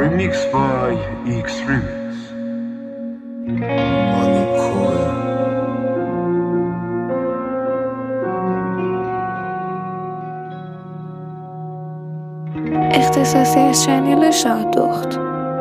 Remix by X Remix. اختصاصی از چنل شادخت.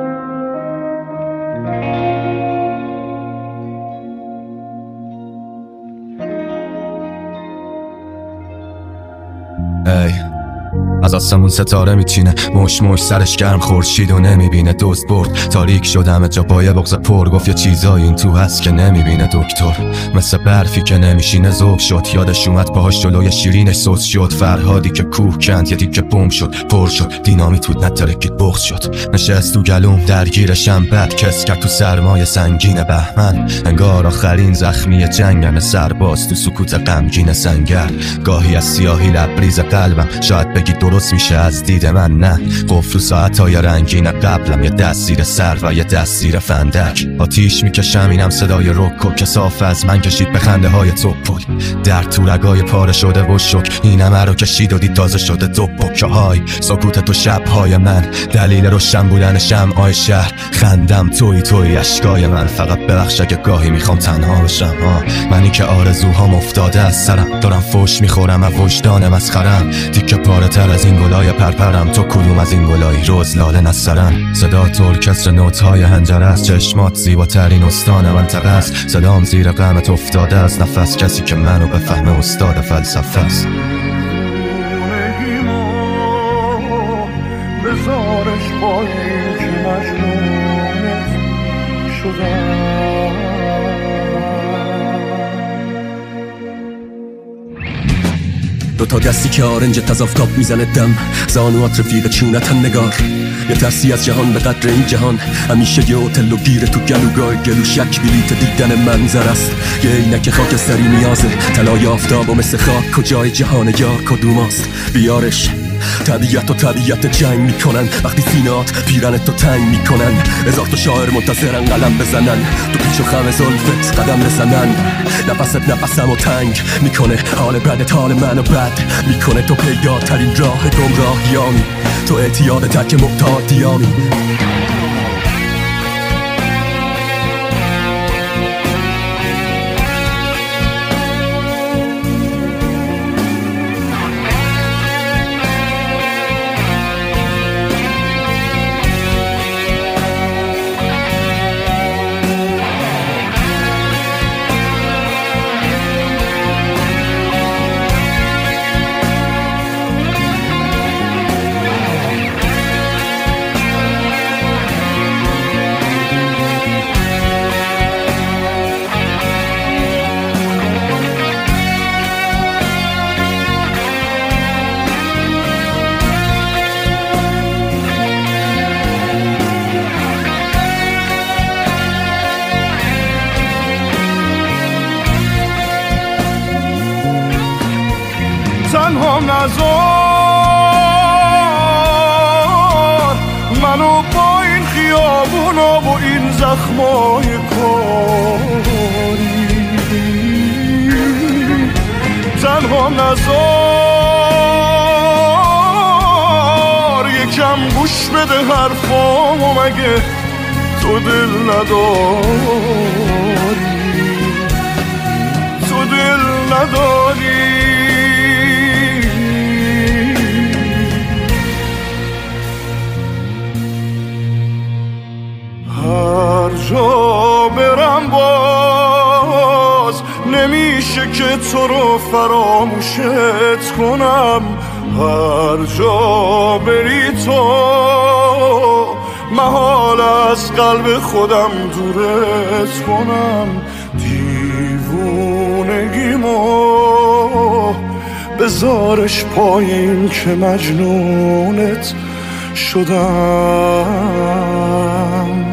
از آسمون ستاره میچینه، مش سرش گرم، خورشید و نمیبینه. دزد برد تاریک شد همه جا با یه بغض پر. گفت یه چیزایی این تو هست که نمیبینه دکتر، مثل برفی که نمیشینه ذوب شد. یادش اومد پاهاش جلوی شیرینش سوز شد. فرهادی که کوه کند یه دیگه بوم شد، پر شد دینامیت بود نترکید بغض شد. نشست تو گلوم درگیرشم بد کس کرد تو سرمای سنگین بهمن. انگار آخرین زخمی جنگم، سرباز تو سکوت غمگین سنگر. گاهی از سیاهی لبریز قلبم شاید بگی درست میشه از دید من، نه قفل تو ساعتهای رنگین قبلم. یه دست زیر سر و یه دست زیر فندک. آتیش میکشم اینم صدای رک و کثاف از من کشید به خنده های توپل. در تو رگای پاره شده و شک اینم رو کشید و دید تازه شده دو پکه های سکوت تو شبهای من. دلیل روشن بودن شمعای شهر خندم توی اشکای من. فقط ببخش اگه گاهی میخوام تنها بشم. منی که آرزوهام افتاده از سرم، دارم فوش میخورم از وجدان مسخرم. تیکه پاره تر از این گلای پرپرم، تو کدوم از این گلایی روز لاله نسترم. صدا تول کسر نوت‌های هنجره است، چشمات زیباترین استان منطقه است. صدام زیر غمت افتاده از نفس، کسی که منو بفهمه استاد فلسفه است. بزارش با این که مجنونت شدم. دوتا دستی که آرنجت از آفتاب میزنه دم، زانوات رفیق چونتن نگار. یه ترسی از جهان به قدر این جهان، همیشه یه هتل و گیره تو گلوگاه گلوش یک بلیت دیدن منظر است. یه عینک خاکستری نیازه، طلای آفتاب و مثل خاک کجای جهان یار کدوماست. بیارش طبیعت و طبیعت جنگ میکنن، وقتی سینات پیرنت تو تنگ میکنن. هزار تا شاعر منتظرن قلم بزنن، تو پیچ و خم زلفت قدم بزنن. نفست نفسم و تنگ میکنه، حال بدت حال منو بد میکنه. تو پیداترین راه گمراهیامی، تو اعتیاد ترک محتاطیامی. تنها نذار منو با این خیابونا و این زخمای کاری. تنها نذار یکم گوش بده حرفامو، مگه تو دل نداری؟ تو دل نداری؟ هر جا برم باز نمیشه که تو رو فراموشت کنم. هر جا بری تو محال از قلب خودم دورت کنم. دیوونگیمو بذارش پایین که مجنونت شدم.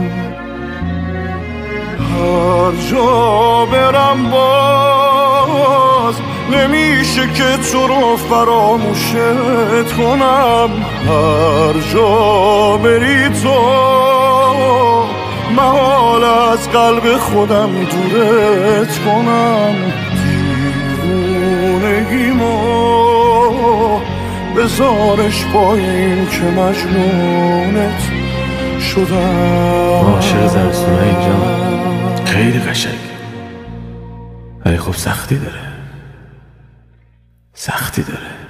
هر جا برم باز نمیشه که تو رو فراموشت کنم. هر جا بری تو محال از قلب خودم دورت کنم. دیوونگیمو بذارش پایین که مجنونت شدم. عاشق زمستونه اینجا خیلی قشنگه، ولی خب سختی داره.